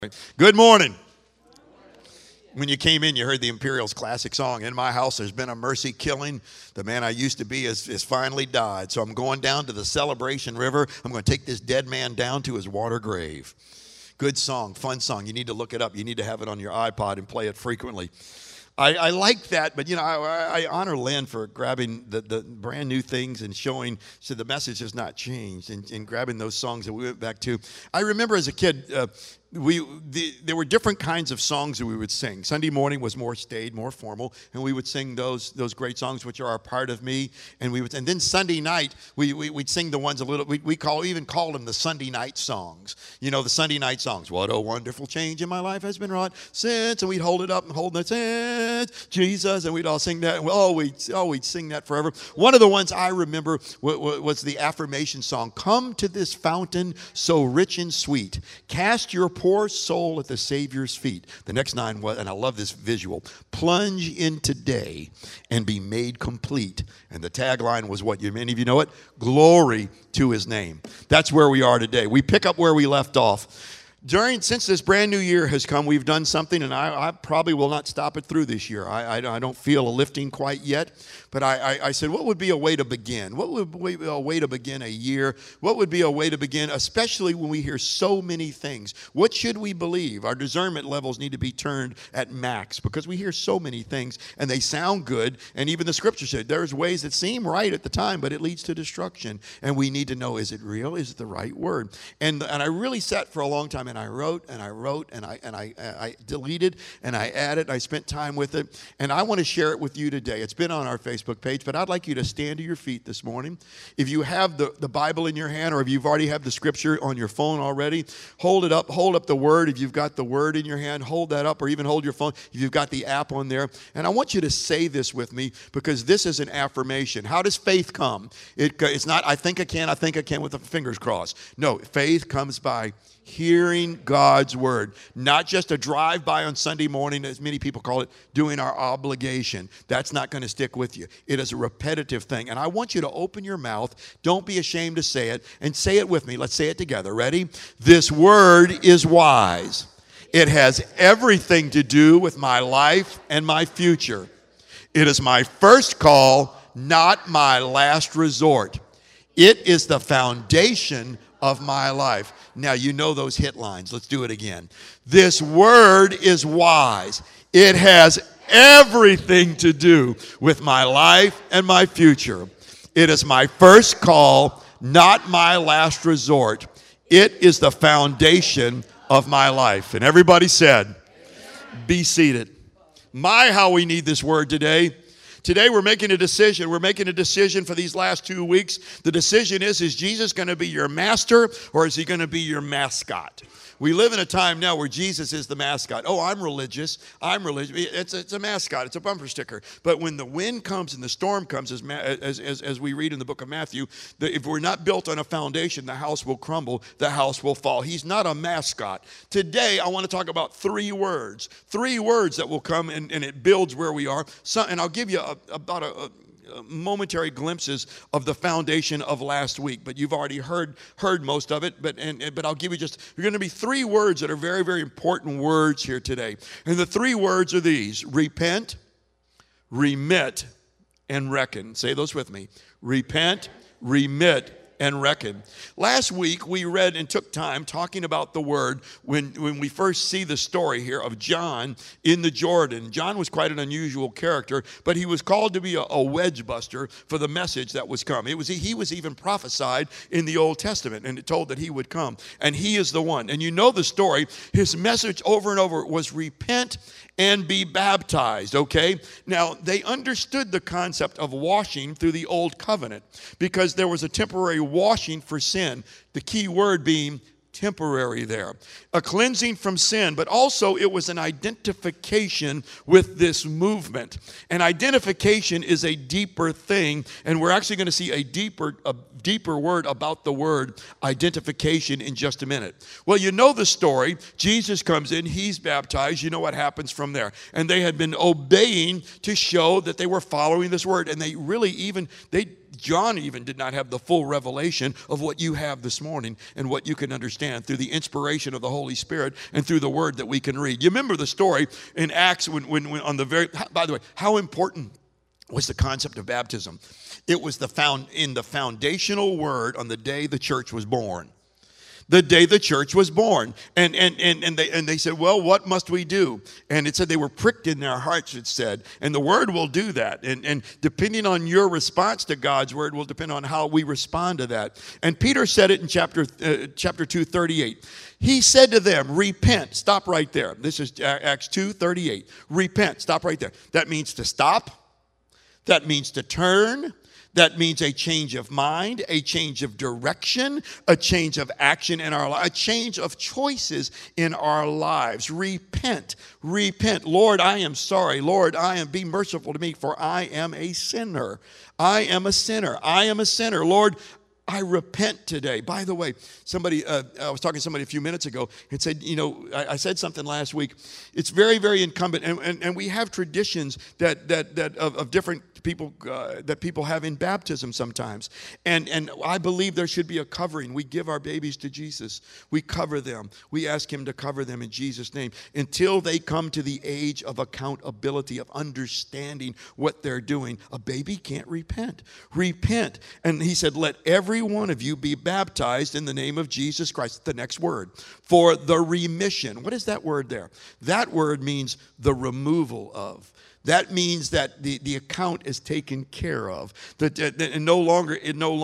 Good morning. When you came in, you heard the Imperials' classic song, "In My House There's Been a Mercy Killing. The man I used to be has finally died. So I'm going down to the Celebration River. I'm going to take this dead man down to his water grave." Good song, fun song. You need to look it up. You need to have it on your iPod and play it frequently. I like that, but I honor Lynn for grabbing the brand new things and showing so the message has not changed and grabbing those songs that we went back to. I remember as a kid, there were different kinds of songs that we would sing. Sunday morning was more staid, more formal, and we would sing those great songs which are a part of me. And then Sunday night we'd sing the ones a little. We even called them the Sunday night songs. The Sunday night songs. What a wonderful change in my life has been wrought since, and we'd hold it up and hold that since Jesus, and we'd all sing that. And we'd sing that forever. One of the ones I remember was the affirmation song. Come to this fountain so rich and sweet. Cast your poor soul at the Savior's feet. The next line was, and I love this visual, plunge in today and be made complete. And the tagline was what? Many of you know it? Glory to his name. That's where we are today. We pick up where we left off. Since this brand new year has come, we've done something, and I probably will not stop it through this year. I don't feel a lifting quite yet, but I said, what would be a way to begin? What would be a way to begin a year? What would be a way to begin, especially when we hear so many things? What should we believe? Our discernment levels need to be turned at max because we hear so many things, and they sound good, and even the scripture said there's ways that seem right at the time, but it leads to destruction, and we need to know, is it real? Is it the right word? And I really sat for a long time, and I wrote and I deleted and I added. I spent time with it, and I want to share it with you today. It's been on our Facebook page, but I'd like you to stand to your feet this morning. If you have the Bible in your hand, or if you've already have the scripture on your phone already, hold it up. Hold up the word. If you've got the word in your hand, hold that up, or even hold your phone if you've got the app on there. And I want you to say this with me because this is an affirmation. How does faith come? It's not I think I can with the fingers crossed. No, faith comes by hearing God's word, not just a drive-by on Sunday morning, as many people call it, doing our obligation. That's not going to stick with you. It is a repetitive thing, and I want you to open your mouth. Don't be ashamed to say it, and say it with me. Let's say it together. Ready? This word is wise. It has everything to do with my life and my future. It is my first call, not my last resort. It is the foundation of my life. Now, you know those hit lines. Let's do it again. This word is wise. It has everything to do with my life and my future. It is my first call, not my last resort. It is the foundation of my life. And everybody said, be seated. My, how we need this word today. Today we're making a decision. We're making a decision for these last 2 weeks. The decision is Jesus going to be your master or is he going to be your mascot? We live in a time now where Jesus is the mascot. Oh, I'm religious. It's a mascot. It's a bumper sticker. But when the wind comes and the storm comes, as we read in the book of Matthew, if we're not built on a foundation, the house will crumble, the house will fall. He's not a mascot. Today, I want to talk about 3 words. 3 words that will come and it builds where we are. And I'll give you about a momentary glimpses of the foundation of last week, but you've already heard most of it, but I'll give you there are going to be 3 words that are very, very important words here today. And the 3 words are these: repent, remit, and reckon. Say those with me. Repent, remit, and reckon. Last week we read and took time talking about the word when we first see the story here of John in the Jordan. John was quite an unusual character, but he was called to be a wedge buster for the message that was come. He was even prophesied in the Old Testament, and it told that he would come, and he is the one. And you know the story. His message over and over was repent and be baptized, okay? Now, they understood the concept of washing through the Old Covenant because there was a temporary washing for sin, the key word being temporary there. A cleansing from sin, but also it was an identification with this movement. And identification is a deeper thing, and we're actually going to see a deeper word about the word identification in just a minute. Well, you know the story. Jesus comes in, he's baptized. You know what happens from there. And they had been obeying to show that they were following this word, and they really John even did not have the full revelation of what you have this morning and what you can understand through the inspiration of the Holy Spirit and through the word that we can read. You remember the story in Acts when on the very, by the way, how important was the concept of baptism? It was in the foundational word on the day the church was born. The day the church was born. And they said, well, what must we do? And it said they were pricked in their hearts, it said. And the word will do that. And depending on your response to God's word will depend on how we respond to that. And Peter said it in chapter 2:38. He said to them, repent. Stop right there. This is Acts 2:38. Repent. Stop right there. That means to stop. That means to turn. That means a change of mind, a change of direction, a change of action in our life, a change of choices in our lives. Repent, repent. Lord, I am sorry. Lord, be merciful to me, for I am a sinner. I am a sinner. I am a sinner. Lord, I repent today. By the way, I was talking to somebody a few minutes ago and said, I said something last week. It's very, very incumbent, and we have traditions that of different people that people have in baptism sometimes. And I believe there should be a covering. We give our babies to Jesus. We cover them. We ask him to cover them in Jesus' name until they come to the age of accountability, of understanding what they're doing. A baby can't repent. Repent. And he said, let every one of you be baptized in the name of Jesus Christ. The next word. For the remission. What is that word there? That word means the removal of. That means that the account is taken care of. And no longer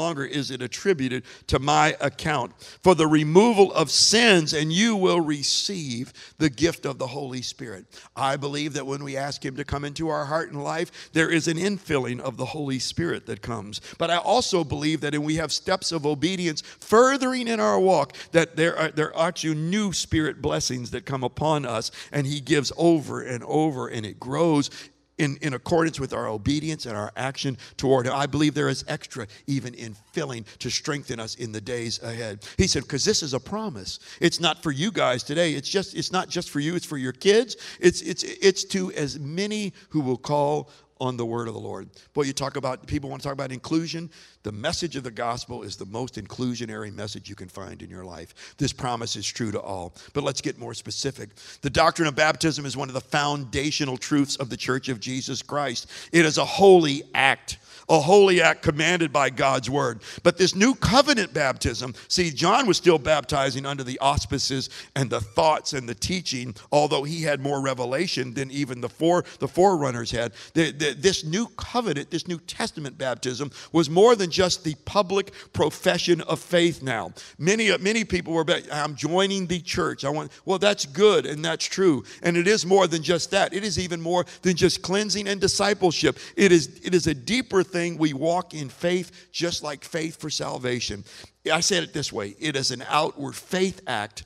is it attributed to my account. For the removal of sins, and you will receive the gift of the Holy Spirit. I believe that when we ask him to come into our heart and life, there is an infilling of the Holy Spirit that comes. But I also believe that when we have steps of obedience furthering in our walk, that there are new Spirit blessings that come upon us, and he gives over and over, and it grows in accordance with our obedience and our action toward him. I believe there is extra even in filling to strengthen us in the days ahead. He said, because this is a promise. It's not for you guys today. It's not just for you. It's for your kids. It's to as many who will call on the word of the Lord. Boy, people want to talk about inclusion. The message of the gospel is the most inclusionary message you can find in your life. This promise is true to all. But let's get more specific. The doctrine of baptism is one of the foundational truths of the Church of Jesus Christ. It is a holy act commanded by God's word. But this new covenant baptism, see, John was still baptizing under the auspices and the thoughts and the teaching, although he had more revelation than even the forerunners had. This new covenant, this New Testament baptism was more than just the public profession of faith now. Many people were, I'm joining the church. Well, that's good and that's true. And it is more than just that. It is even more than just cleansing and discipleship. It is a deeper thing. We walk in faith, just like faith for salvation. I said it this way. It is an outward faith act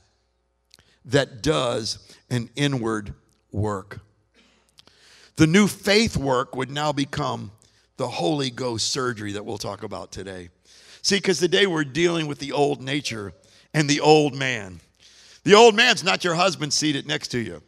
that does an inward work. The new faith work would now become the Holy Ghost surgery that we'll talk about today. See, because today we're dealing with the old nature and the old man. The old man's not your husband seated next to you.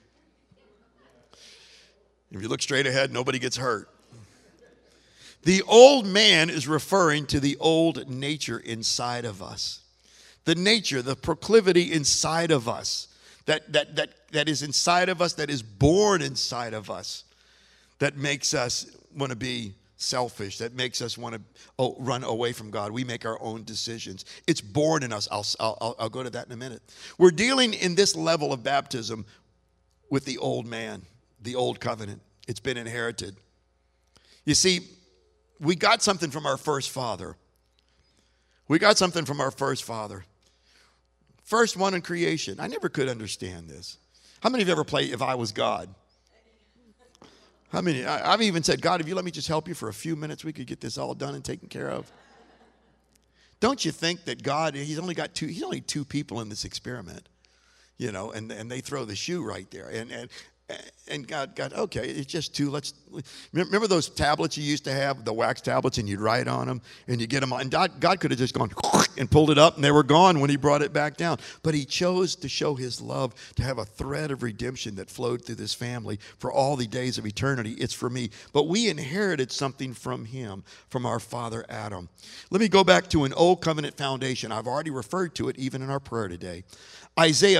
If you look straight ahead, nobody gets hurt. The old man is referring to the old nature inside of us. The nature, the proclivity inside of us, that is inside of us, that is born inside of us, that makes us want to be selfish, that makes us want to run away from God. We make our own decisions. It's born in us. I'll go to that in a minute. We're dealing in this level of baptism with the old man, the old covenant. It's been inherited. You see, we got something from our first father. First one in creation. I never could understand this. How many of you ever played If I Was God? How many? I've even said, God, if you let me just help you for a few minutes, we could get this all done and taken care of. Don't you think that God, he's only two people in this experiment, and they throw the shoe right there. And And God, okay, it's just two. Remember those tablets you used to have, the wax tablets, and you'd write on them, and you get them on. And God could have just gone and pulled it up, and they were gone when he brought it back down. But he chose to show his love, to have a thread of redemption that flowed through this family for all the days of eternity. It's for me. But we inherited something from him, from our father Adam. Let me go back to an old covenant foundation. I've already referred to it even in our prayer today. Isaiah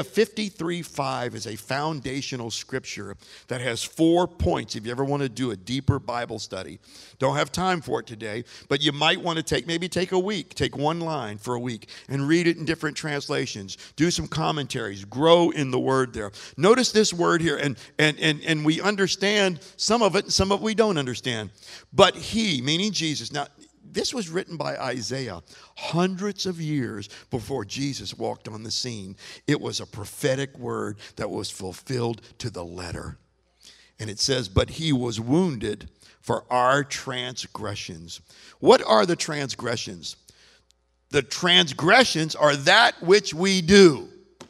53:5 is a foundational scripture that has 4 points if you ever want to do a deeper Bible study. Don't have time for it today, but you might want to take a week, take one line for a week and read it in different translations. Do some commentaries, grow in the word there. Notice this word here, and we understand some of it and some of it we don't understand. But he, meaning Jesus. Now, this was written by Isaiah hundreds of years before Jesus walked on the scene. It was a prophetic word that was fulfilled to the letter. And it says, but he was wounded for our transgressions. What are the transgressions? The transgressions are that which we do.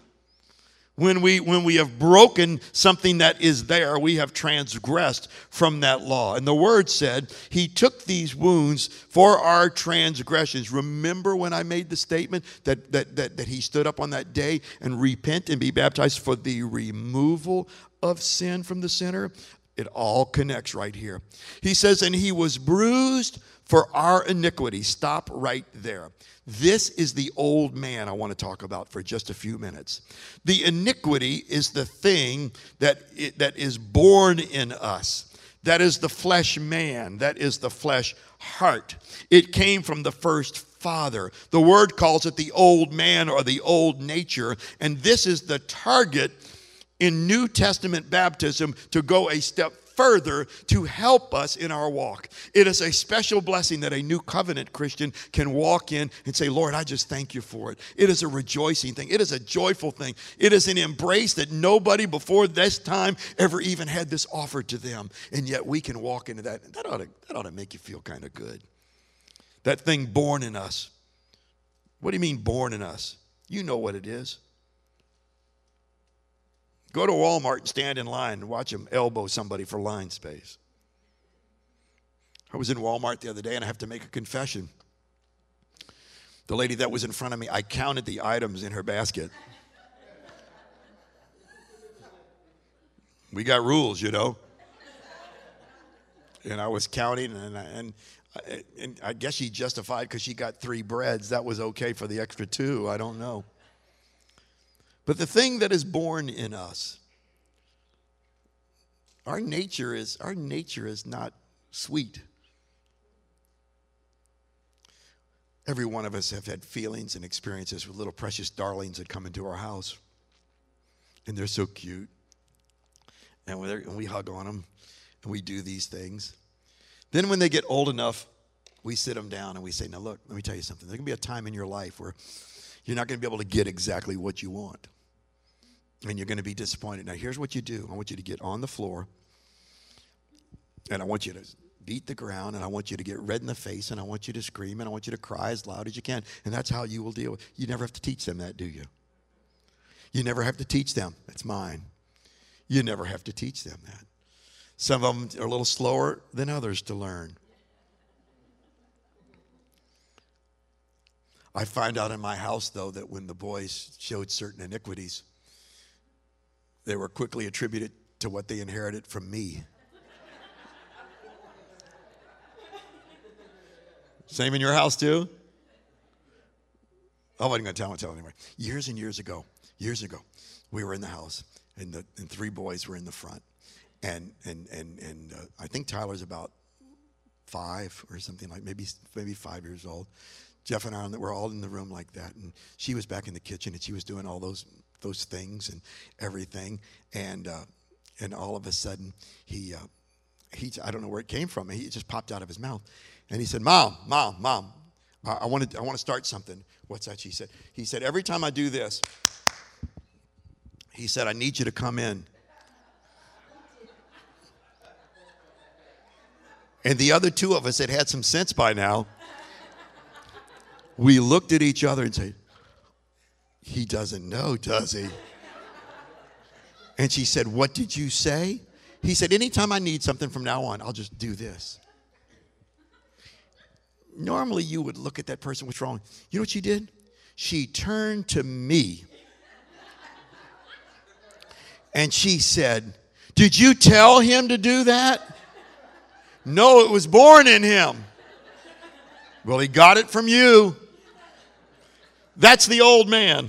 When we have broken something that is there, we have transgressed from that law. And the word said, he took these wounds for our transgressions. Remember when I made the statement that he stood up on that day and repent and be baptized for the removal of sin from the sinner? It all connects right here. He says, and he was bruised for our iniquity. Stop right there. This is the old man I want to talk about for just a few minutes. The iniquity is the thing that is born in us. That is the flesh man. That is the flesh heart. It came from the first father. The word calls it the old man or the old nature. And this is the target in New Testament baptism to go a step further to help us in our walk. It is a special blessing that a new covenant Christian can walk in and say, Lord, I just thank you for it. It is a rejoicing thing. It is a joyful thing. It is an embrace that nobody before this time ever even had this offered to them. And yet we can walk into that. That ought to make you feel kind of good. That thing born in us. What do you mean born in us? You know what it is. Go to Walmart and stand in line and watch them elbow somebody for line space. I was in Walmart the other day and I have to make a confession. The lady that was in front of me, I counted the items in her basket. We got rules, you know. And I was counting and I guess she justified because she got 3 breads. That was okay for the extra 2. I don't know. But the thing that is born in us, our nature is not sweet. Every one of us have had feelings and experiences with little precious darlings that come into our house. And they're so cute. And we hug on them and we do these things. Then when they get old enough, we sit them down and we say, now look, let me tell you something. There's going to be a time in your life where you're not going to be able to get exactly what you want. And you're going to be disappointed. Now, here's what you do. I want you to get on the floor, and I want you to beat the ground, and I want you to get red in the face, and I want you to scream, and I want you to cry as loud as you can. And that's how you will deal with it. You never have to teach them that, do you? You never have to teach them. That's mine. You never have to teach them that. Some of them are a little slower than others to learn. I find out in my house, though, that when the boys showed certain iniquities, they were quickly attributed to what they inherited from me. Same in your house, too? I wasn't going to tell anyway. Years and years ago, we were in the house, and 3 boys were in the front. And I think Tyler's about 5 or something like, maybe 5 years old. Jeff and I were all in the room like that, and she was back in the kitchen, and she was doing all those things and everything, and all of a sudden he I don't know where it came from. He just popped out of his mouth, and he said, "Mom, I want to start something." What's that? She said. He said, "Every time I do this," he said, "I need you to come in." And the other 2 of us that had some sense by now, we looked at each other and said, "He doesn't know, does he?" And she said, what did you say? He said, anytime I need something from now on, I'll just do this. Normally you would look at that person, what's wrong? You know what she did? She turned to me and she said, did you tell him to do that? No, it was born in him. Well, he got it from you. That's the old man.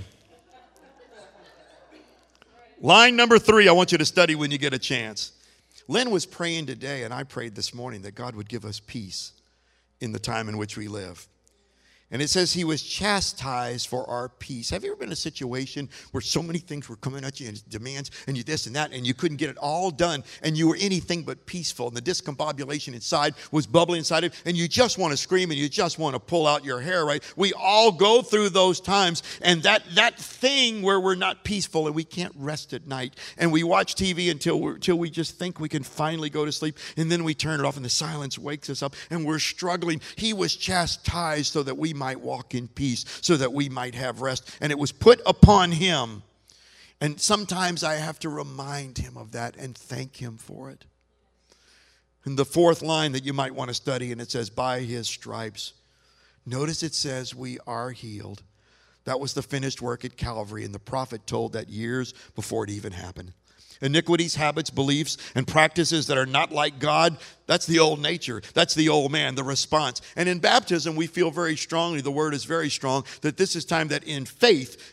Line number 3, I want you to study when you get a chance. Lynn was praying today, and I prayed this morning that God would give us peace in the time in which we live. And it says he was chastised for our peace. Have you ever been in a situation where so many things were coming at you and demands and you this and that and you couldn't get it all done and you were anything but peaceful and the discombobulation inside was bubbling inside of you and you just want to scream and you just want to pull out your hair, right? We all go through those times, and that thing where we're not peaceful and we can't rest at night and we watch TV until we just think we can finally go to sleep, and then we turn it off and the silence wakes us up and we're struggling. He was chastised so that we might walk in peace, so that we might have rest. And it was put upon him. And sometimes I have to remind him of that and thank him for it. And the 4th line that you might want to study, and it says, by his stripes. Notice it says, we are healed. That was the finished work at Calvary, and the prophet told that years before it even happened. Iniquities, habits, beliefs, and practices that are not like God, that's the old nature. That's the old man, the response. And in baptism, we feel very strongly, the word is very strong, that this is time that in faith,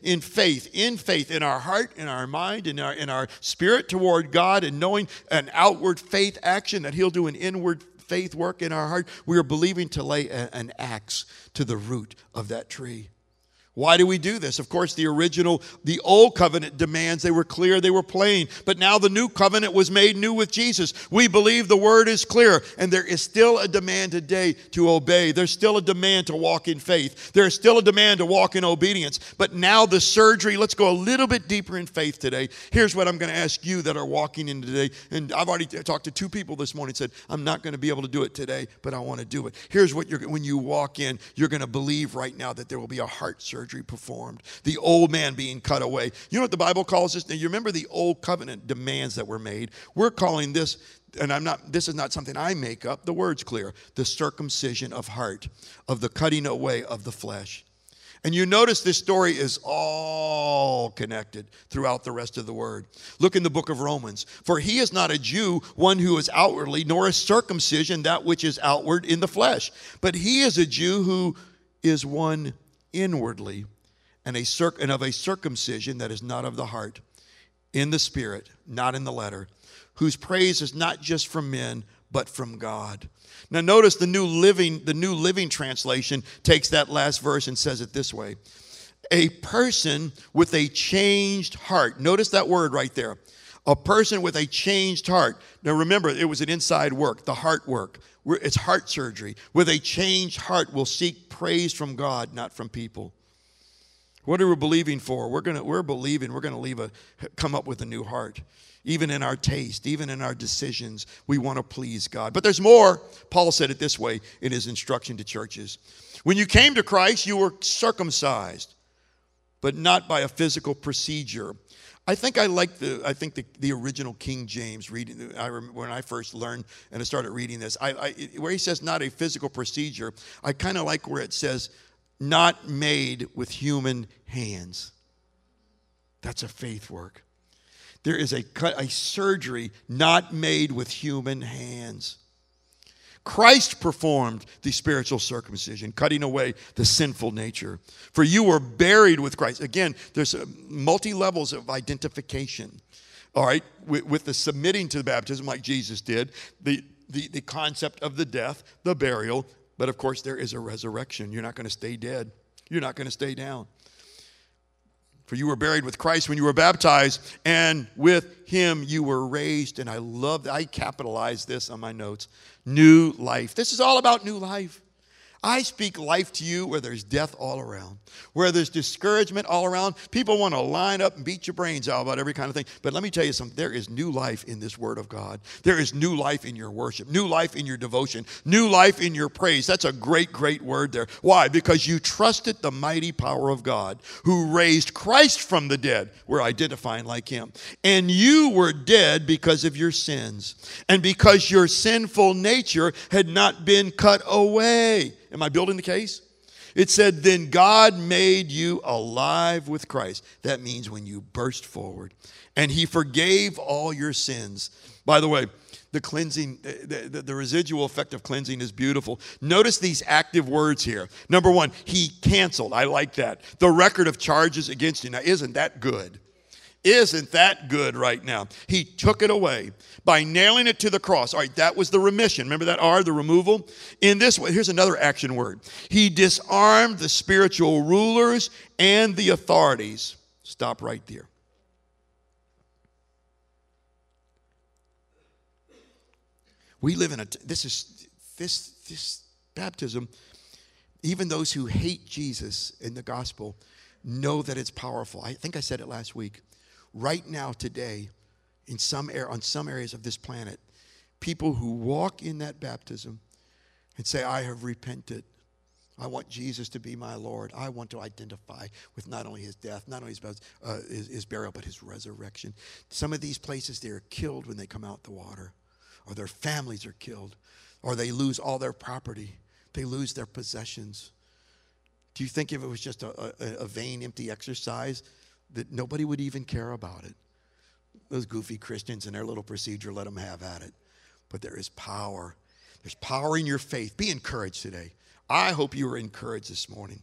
in our heart, in our mind, in our spirit toward God, and knowing an outward faith action, that he'll do an inward faith work in our heart, we are believing to lay an axe to the root of that tree. Why do we do this? Of course, the old covenant demands, they were clear, they were plain. But now the new covenant was made new with Jesus. We believe the word is clear, and there is still a demand today to obey. There's still a demand to walk in faith. There's still a demand to walk in obedience. But now the surgery, let's go a little bit deeper in faith today. Here's what I'm going to ask you that are walking in today. And I've already talked to 2 people this morning, said, I'm not going to be able to do it today, but I want to do it. Here's what when you walk in, you're going to believe right now that there will be a heart surgery performed. The old man being cut away. You know what the Bible calls this? Now, you remember the old covenant demands that were made. We're calling this, and this is not something I make up, the word's clear, the circumcision of heart, of the cutting away of the flesh. And you notice this story is all connected throughout the rest of the word. Look in the book of Romans. For he is not a Jew, one who is outwardly, nor is circumcision that which is outward in the flesh. But he is a Jew who is one inwardly, and of a circumcision that is not of the heart, in the spirit, not in the letter, whose praise is not just from men, but from God. Now notice the New Living Translation takes that last verse and says it this way. A person with a changed heart. Notice that word right there. A person with a changed heart. Now remember, it was an inside work, the heart work. It's heart surgery. With a changed heart will seek praise from God, not from people. What are we believing for? We're believing we're going to come up with a new heart. Even in our taste, even in our decisions, we want to please God. But there's more. Paul said it this way in his instruction to churches. When you came to Christ, you were circumcised, but not by a physical procedure. I think the original King James reading. I remember when I first learned and I started reading this, where he says not a physical procedure, I kind of like where it says not made with human hands. That's a faith work. There is a surgery not made with human hands. Christ performed the spiritual circumcision, cutting away the sinful nature. For you were buried with Christ. Again, there's multi-levels of identification, all right, with the submitting to the baptism like Jesus did, the concept of the death, the burial, but of course there is a resurrection. You're not going to stay dead. You're not going to stay down. For you were buried with Christ when you were baptized, and with him you were raised. And I love that. I capitalized this on my notes. New life. This is all about new life. I speak life to you where there's death all around, where there's discouragement all around. People want to line up and beat your brains out about every kind of thing. But let me tell you something. There is new life in this word of God. There is new life in your worship, new life in your devotion, new life in your praise. That's a great, great word there. Why? Because you trusted the mighty power of God who raised Christ from the dead. We're identifying like him. And you were dead because of your sins and because your sinful nature had not been cut away. Am I building the case? It said, then God made you alive with Christ. That means when you burst forward. And he forgave all your sins. By the way, the cleansing, the residual effect of cleansing is beautiful. Notice these active words here. Number one, he canceled. I like that. The record of charges against you. Now, isn't that good? Isn't that good right now? He took it away by nailing it to the cross. All right, that was the remission. Remember that R, the removal? In this way, here's another action word. He disarmed the spiritual rulers and the authorities. Stop right there. We live in this baptism. Even those who hate Jesus in the gospel know that it's powerful. I think I said it last week. Right now, today, on some areas of this planet, people who walk in that baptism and say, I have repented. I want Jesus to be my Lord. I want to identify with not only his death, not only his burial, but his resurrection. Some of these places, they're killed when they come out the water, or their families are killed, or they lose all their property. They lose their possessions. Do you think if it was just a vain, empty exercise, that nobody would even care about it? Those goofy Christians and their little procedure, let them have at it. But there is power. There's power in your faith. Be encouraged today. I hope you were encouraged this morning.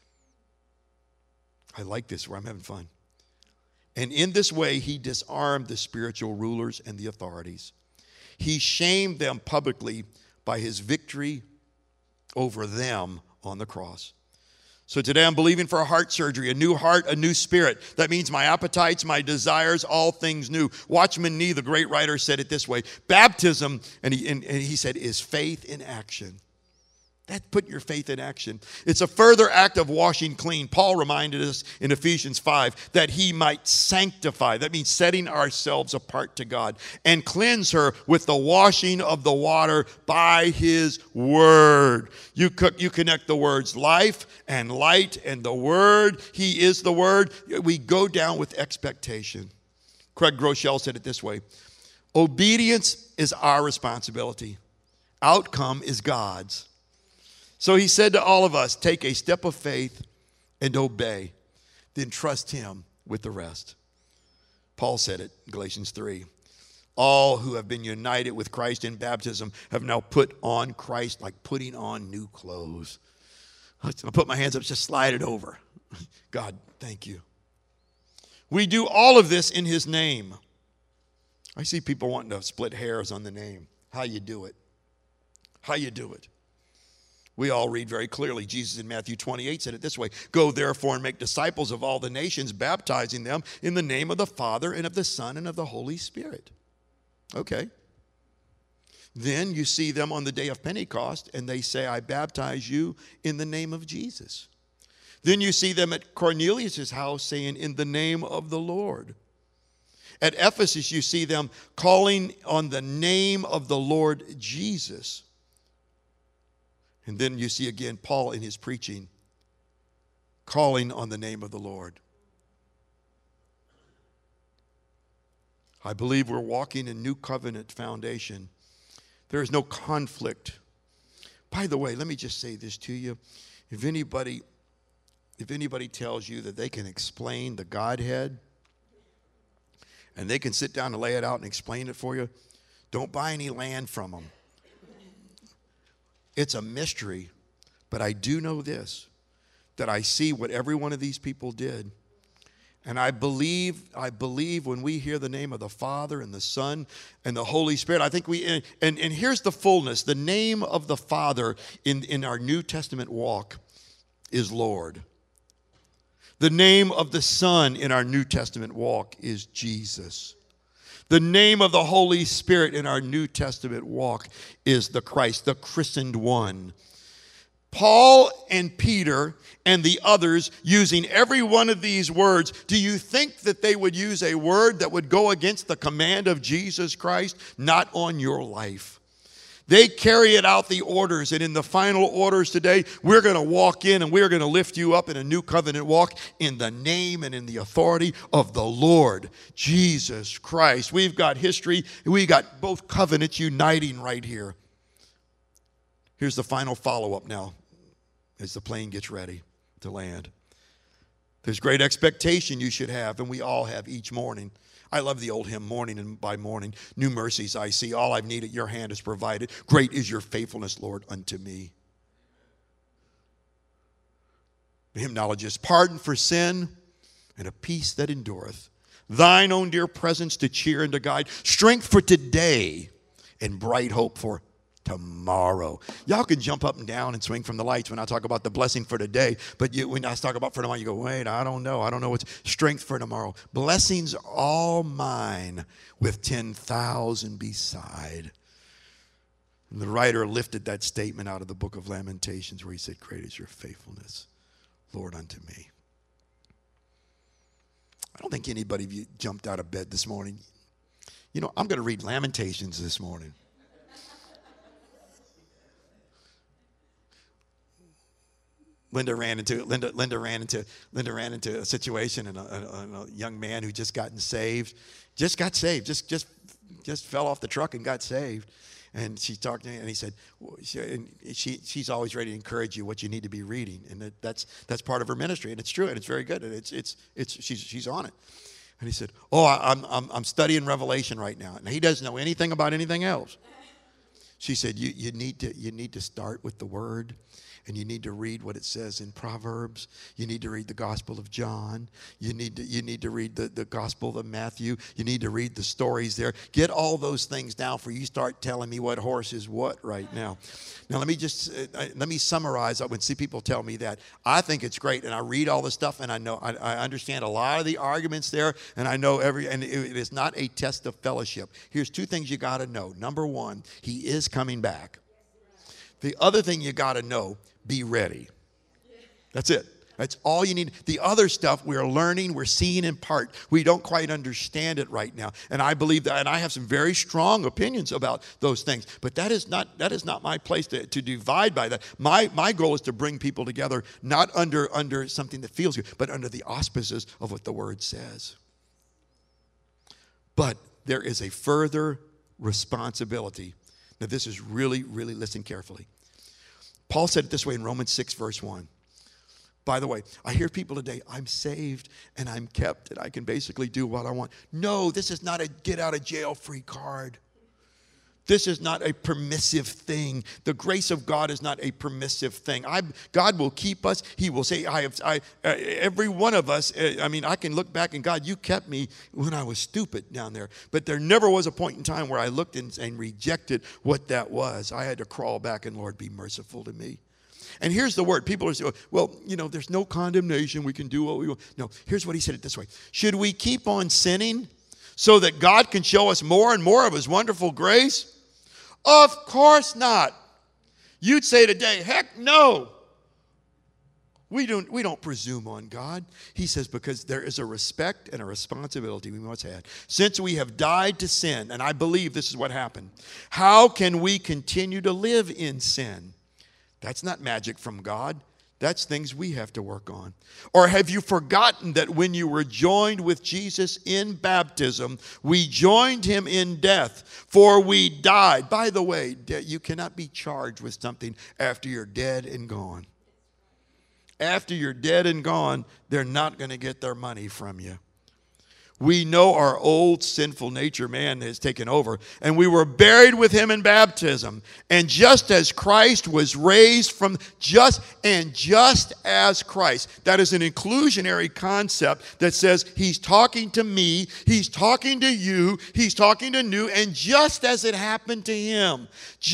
I like this where I'm having fun. And in this way, he disarmed the spiritual rulers and the authorities. He shamed them publicly by his victory over them on the cross. So today I'm believing for a heart surgery, a new heart, a new spirit. That means my appetites, my desires, all things new. Watchman Nee, the great writer, said it this way. Baptism, and he said, is faith in action. That put your faith in action. It's a further act of washing clean. Paul reminded us in Ephesians 5 that he might sanctify. That means setting ourselves apart to God and cleanse her with the washing of the water by his word. You connect the words life and light and the word. He is the word. We go down with expectation. Craig Groeschel said it this way. Obedience is our responsibility. Outcome is God's. So he said to all of us, take a step of faith and obey, then trust him with the rest. Paul said it, Galatians 3. All who have been united with Christ in baptism have now put on Christ like putting on new clothes. I'll put my hands up, just slide it over. God, thank you. We do all of this in his name. I see people wanting to split hairs on the name. How you do it. How you do it. We all read very clearly. Jesus in Matthew 28 said it this way. Go therefore and make disciples of all the nations, baptizing them in the name of the Father and of the Son and of the Holy Spirit. Okay. Then you see them on the day of Pentecost and they say, I baptize you in the name of Jesus. Then you see them at Cornelius' house saying, in the name of the Lord. At Ephesus, you see them calling on the name of the Lord Jesus. And then you see again Paul in his preaching, calling on the name of the Lord. I believe we're walking in new covenant foundation. There is no conflict. By the way, let me just say this to you. If anybody tells you that they can explain the Godhead and they can sit down and lay it out and explain it for you, don't buy any land from them. It's a mystery, but I do know this, that I see what every one of these people did. And I believe when we hear the name of the Father and the Son and the Holy Spirit, I think and here's the fullness. The name of the Father in our New Testament walk is Lord. The name of the Son in our New Testament walk is Jesus. The name of the Holy Spirit in our New Testament walk is the Christ, the christened one. Paul and Peter and the others using every one of these words, do you think that they would use a word that would go against the command of Jesus Christ? Not on your life. They carried out the orders, and in the final orders today, we're going to walk in and we're going to lift you up in a new covenant walk in the name and in the authority of the Lord Jesus Christ. We've got history. We got both covenants uniting right here. Here's the final follow-up now as the plane gets ready to land. There's great expectation you should have, and we all have each morning. I love the old hymn, morning and by morning. New mercies I see. All I've needed, your hand has provided. Great is your faithfulness, Lord, unto me. The hymnology is pardon for sin and a peace that endureth. Thine own dear presence to cheer and to guide. Strength for today and bright hope for tomorrow. Y'all can jump up and down and swing from the lights when I talk about the blessing for today, but when I talk about for tomorrow, you go, wait, I don't know what's strength for tomorrow. Blessings all mine with 10,000 beside. And the writer lifted that statement out of the book of Lamentations where he said, great is your faithfulness, Lord, unto me. I don't think anybody of you jumped out of bed this morning. You know, I'm going to read Lamentations this morning. Linda ran into a situation, and a young man who just got saved, just fell off the truck and got saved. And she talked to me, and he said, she's always ready to encourage you what you need to be reading, and that's part of her ministry, and it's true, and it's very good, and she's on it. And he said, I'm studying Revelation right now, and he doesn't know anything about anything else. She said, you need to start with the Word. And you need to read what it says in Proverbs. You need to read the Gospel of John. You need to read the Gospel of Matthew. You need to read the stories there. Get all those things down before you start telling me what horse is what right now. Now let me summarize. When see people tell me that, I think it's great, and I read all the stuff, and I know I understand a lot of the arguments there, and I know and it is not a test of fellowship. Here's two things you got to know. Number one, He is coming back. The other thing you got to know, be ready. That's it. That's all you need. The other stuff we're learning, we're seeing in part. We don't quite understand it right now. And I believe that, and I have some very strong opinions about those things. But that is not my place to divide by that. My goal is to bring people together, not under something that feels good, but under the auspices of what the Word says. But there is a further responsibility. Now this is really, really, listen carefully. Paul said it this way in Romans 6, verse 1. By the way, I hear people today, I'm saved and I'm kept and I can basically do what I want. No, this is not a get out of jail free card. This is not a permissive thing. The grace of God is not a permissive thing. God will keep us. He will say, every one of us, I can look back and God, you kept me when I was stupid down there. But there never was a point in time where I looked and rejected what that was. I had to crawl back and, Lord, be merciful to me. And here's the word. People are saying, well, there's no condemnation. We can do what we want. No, here's what he said it this way. Should we keep on sinning so that God can show us more and more of His wonderful grace? Of course not. You'd say today, heck no. We don't presume on God. He says because there is a respect and a responsibility we must have. Since we have died to sin, and I believe this is what happened, how can we continue to live in sin? That's not magic from God. That's things we have to work on. Or have you forgotten that when you were joined with Jesus in baptism, we joined Him in death, for we died. By the way, you cannot be charged with something after you're dead and gone. After you're dead and gone, they're not going to get their money from you. We know our old sinful nature, man, has taken over. And we were buried with Him in baptism. And just as Christ was raised from, just as Christ. That is an inclusionary concept that says He's talking to me, He's talking to you, He's talking to you. And just as it happened to Him,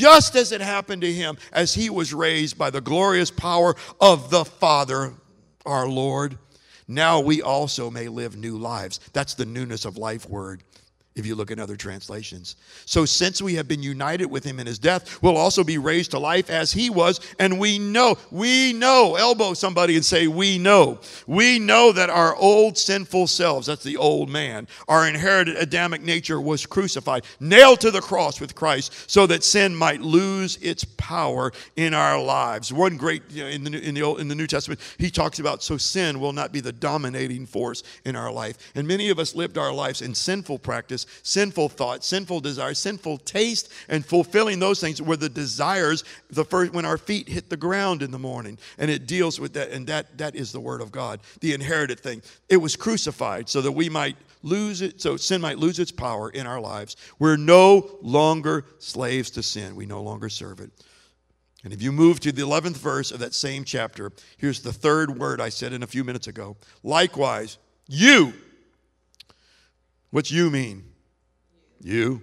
as He was raised by the glorious power of the Father, our Lord, now we also may live new lives. That's the newness of life word. if you look in other translations. So since we have been united with him in his death, we'll also be raised to life as he was. And we know, elbow somebody and say, we know that our old sinful selves, that's the old man, our inherited Adamic nature was crucified, nailed to the cross with Christ, so that sin might lose its power in our lives. One great, in the New Testament, he talks about, so sin will not be the dominating force in our life. And many of us lived our lives in sinful practice, sinful thoughts, sinful desires, sinful taste, and fulfilling those things were the desires when our feet hit the ground in the morning. And it deals with that, and that is the word of God, the inherited thing. It was crucified so that we might lose it, so sin might lose its power in our lives. We're no longer slaves to sin. We no longer serve it. And if you move to the 11th verse of that same chapter, here's the third word I said in a few minutes ago. Likewise, you. What's you mean? You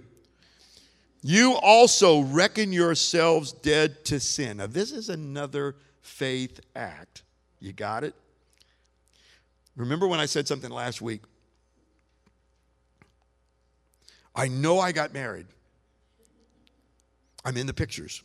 also reckon yourselves dead to sin. Now, this is another faith act. You got it? Remember when I said something last week? I know I got married. I'm in the pictures.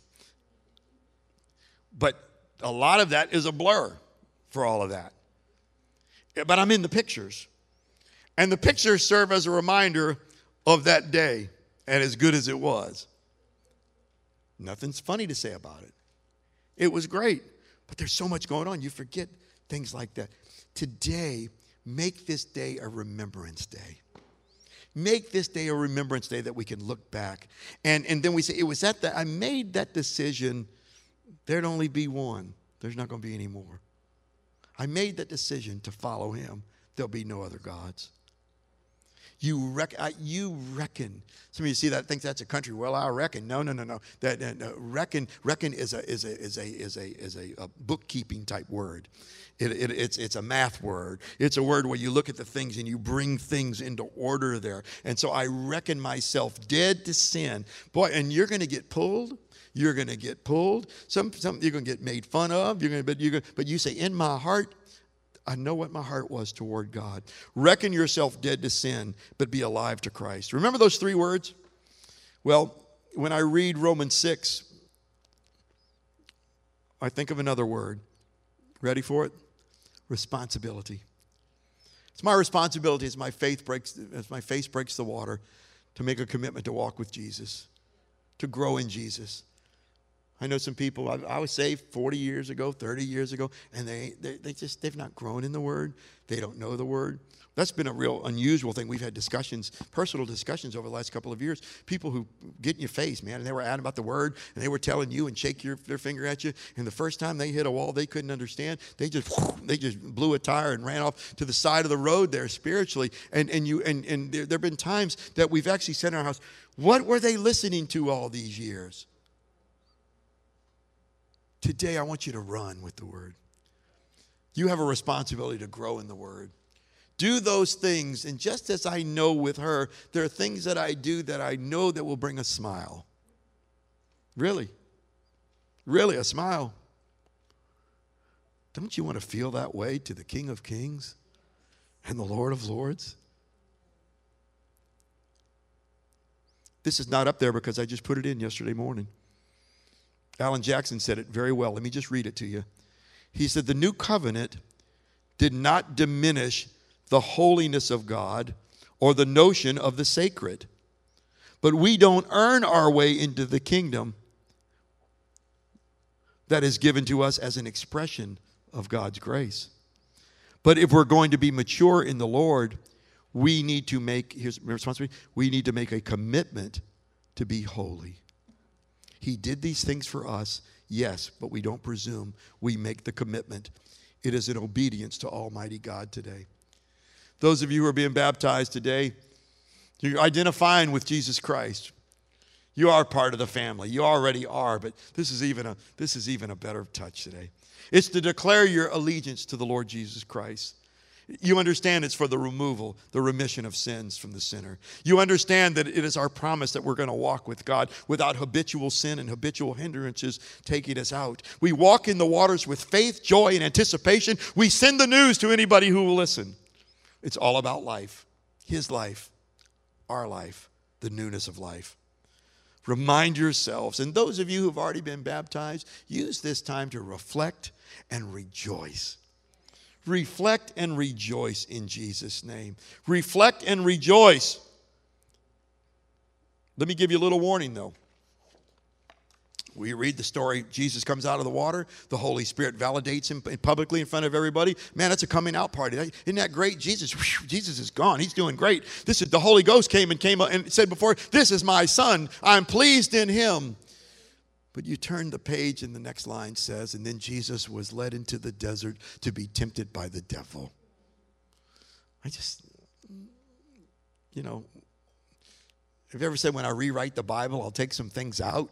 But a lot of that is a blur for all of that. But I'm in the pictures. And the pictures serve as a reminder of that day, and as good as it was. Nothing's funny to say about it. It was great, but there's so much going on. You forget things like that. Today, make this day a remembrance day. Make this day a remembrance day that we can look back. And then we say, it was at that, I made that decision. There'd only be one. There's not going to be any more. I made that decision to follow him. There'll be no other gods. You reckon. Some of you see that, think that's a country. Well, I reckon. No. That reckon is a bookkeeping type word. It's a math word. It's a word where you look at the things and you bring things into order there. And so I reckon myself dead to sin. Boy, and you're going to get pulled. You're going to get pulled. Some you're going to get made fun of. But you say, in my heart, I know what my heart was toward God. Reckon yourself dead to sin, but be alive to Christ. Remember those three words? Well, when I read Romans 6, I think of another word. Ready for it? Responsibility. It's my responsibility as my face breaks the water to make a commitment to walk with Jesus, to grow in Jesus. I know some people, I was saved 40 years ago, 30 years ago, and they've not grown in the Word. They don't know the Word. That's been a real unusual thing. We've had discussions, personal discussions over the last couple of years. People who get in your face, man, and they were out about the Word, and they were telling you and shake their finger at you. And the first time they hit a wall they couldn't understand, they just blew a tire and ran off to the side of the road there spiritually. And there have been times that we've actually said in our house, what were they listening to all these years? Today, I want you to run with the Word. You have a responsibility to grow in the Word. Do those things, and just as I know with her, there are things that I do that I know that will bring a smile. Really, a smile. Don't you want to feel that way to the King of Kings and the Lord of Lords? This is not up there because I just put it in yesterday morning. Alan Jackson said it very well. Let me just read it to you. He said, the new covenant did not diminish the holiness of God or the notion of the sacred. But we don't earn our way into the kingdom that is given to us as an expression of God's grace. But if we're going to be mature in the Lord, we need to make, here's my responsibility, we need to make a commitment to be holy. He did these things for us, yes, but we don't presume. We make the commitment. It is an obedience to Almighty God today. Those of you who are being baptized today, you're identifying with Jesus Christ. You are part of the family. You already are, but this is even a better touch today. It's to declare your allegiance to the Lord Jesus Christ. You understand it's for the remission of sins from the sinner. You understand that it is our promise that we're going to walk with God without habitual sin and habitual hindrances taking us out. We walk in the waters with faith, joy, and anticipation. We send the news to anybody who will listen. It's all about life, His life, our life the newness of life. Remind yourselves, and those of you who have already been baptized, use this time to reflect and rejoice. Reflect and rejoice in Jesus' name. Reflect and rejoice. Let me give you a little warning, though. We read the story, Jesus comes out of the water, the Holy Spirit validates him publicly in front of everybody. Man, that's a coming out party. Isn't that great? Jesus is gone. He's doing great. This is the Holy Ghost came and said before, this is my son. I'm pleased in him. But you turn the page and the next line says, and then Jesus was led into the desert to be tempted by the devil. Have you ever said when I rewrite the Bible, I'll take some things out?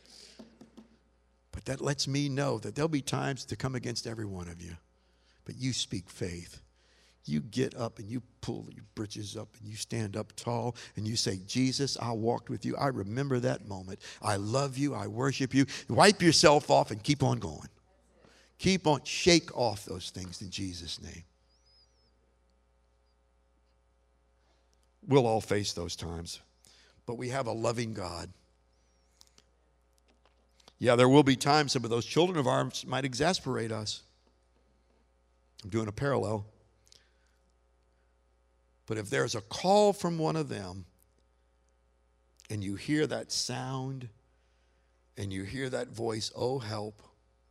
But that lets me know that there'll be times to come against every one of you. But you speak faith. You get up and you pull your britches up and you stand up tall and you say, Jesus, I walked with you. I remember that moment. I love you. I worship you. Wipe yourself off and keep on going. Keep on. Shake off those things in Jesus' name. We'll all face those times. But we have a loving God. Yeah, there will be times some of those children of ours might exasperate us. I'm doing a parallel. But if there's a call from one of them, and you hear that sound, and you hear that voice, oh, help,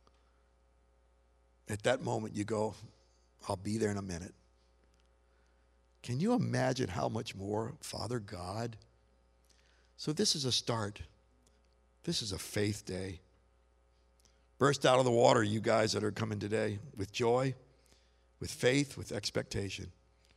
at that moment you go, I'll be there in a minute. Can you imagine how much more Father God? So this is a start. This is a faith day. Burst out of the water, you guys that are coming today, with joy, with faith, with expectation.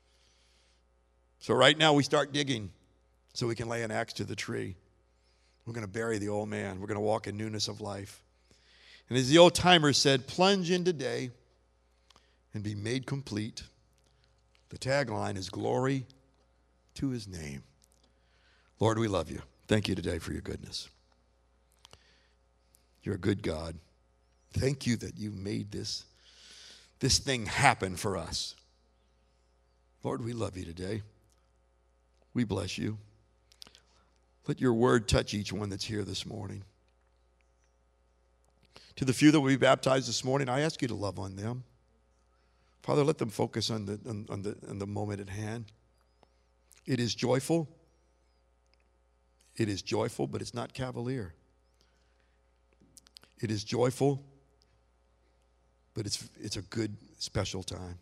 So right now we start digging so we can lay an axe to the tree. We're going to bury the old man. We're going to walk in newness of life. And as the old timer said, plunge in today and be made complete. The tagline is glory to his name. Lord, we love you. Thank you today for your goodness. You're a good God. Thank you that you made this thing happen for us. Lord, we love you today. We bless you. Let your word touch each one that's here this morning. To the few that will be baptized this morning, I ask you to love on them. Father, let them focus on the moment at hand. It is joyful. It is joyful, but it's not cavalier. It is joyful, but it's a good, special time.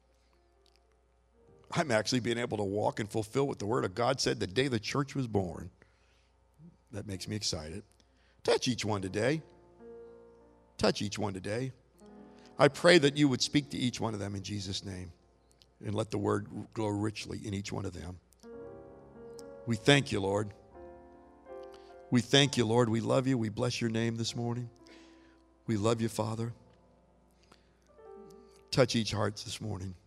I'm actually being able to walk and fulfill what the Word of God said the day the church was born. That makes me excited. Touch each one today. Touch each one today. I pray that you would speak to each one of them in Jesus' name and let the Word glow richly in each one of them. We thank you, Lord. We thank you, Lord. We love you. We bless your name this morning. We love you, Father. Touch each heart this morning.